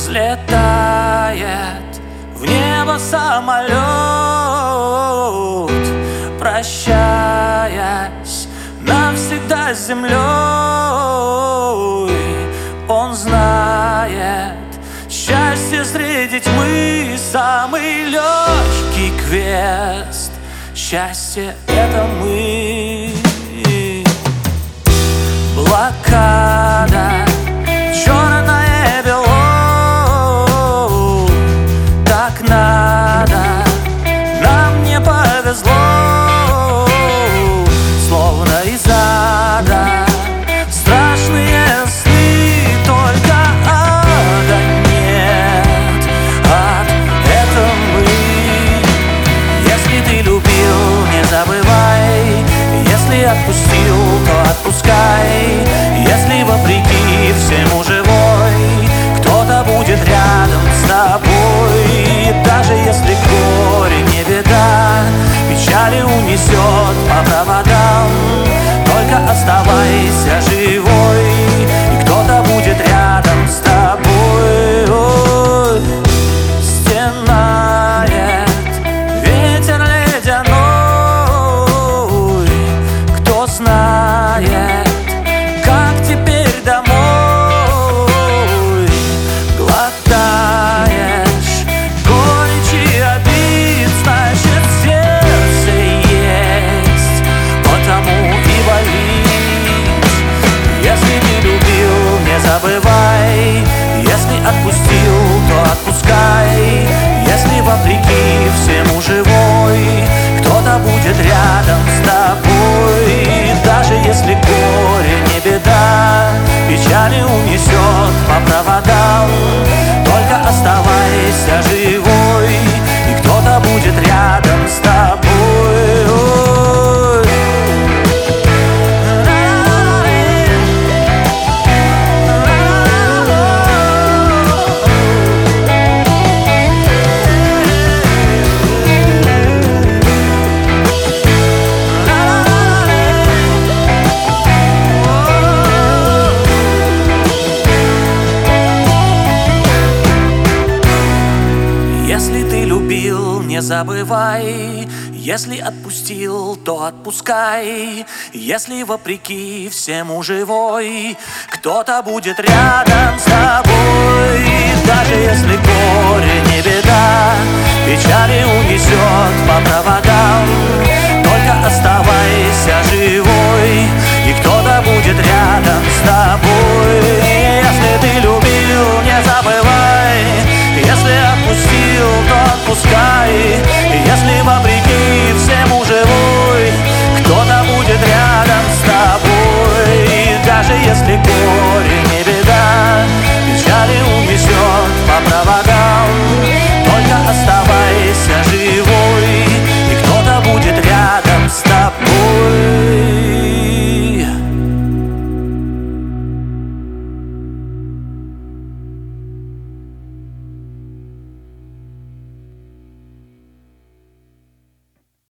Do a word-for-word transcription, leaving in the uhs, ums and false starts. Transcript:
Взлетает в небо самолет, прощаясь навсегда с землей. Он знает, счастье среди тьмы самый легкий квест. Счастье — это мы. Блокада черная бело, так надо, нам не повезло. Словно из ада страшные сны, только ада нет. Ад — это мы. Если ты любил, не забывай. Если отпустил, то отпускай. Если вопреки всему живой, кто-то будет рядом с тобой. Даже если горе не беда, печали унесет по проводам, только оставайся живой, и кто-то будет рядом с тобой. Ой, стенает ветер ледяной, кто знает, как теперь домой. Глотаешь горечь и обид, значит сердце есть, потому и болит. Если ты любил, не забывай. Если отпустил, то отпускай. Если вопреки всему живой, кто-то будет рядом с тобой. Даже если горе не беда, печали унесет по проводам, только оставайся живой, и кто-то будет рядом с тобой. Если ты любил, не забывай. Если отпустил, то отпускай. Если вопреки всему живой, кто-то будет рядом с тобой. Даже если горе не беда, печали унесет по проводам, только оставайся живой, и кто-то будет рядом с тобой. Если ты любил, не забывай. Если отпустил, то отпускай.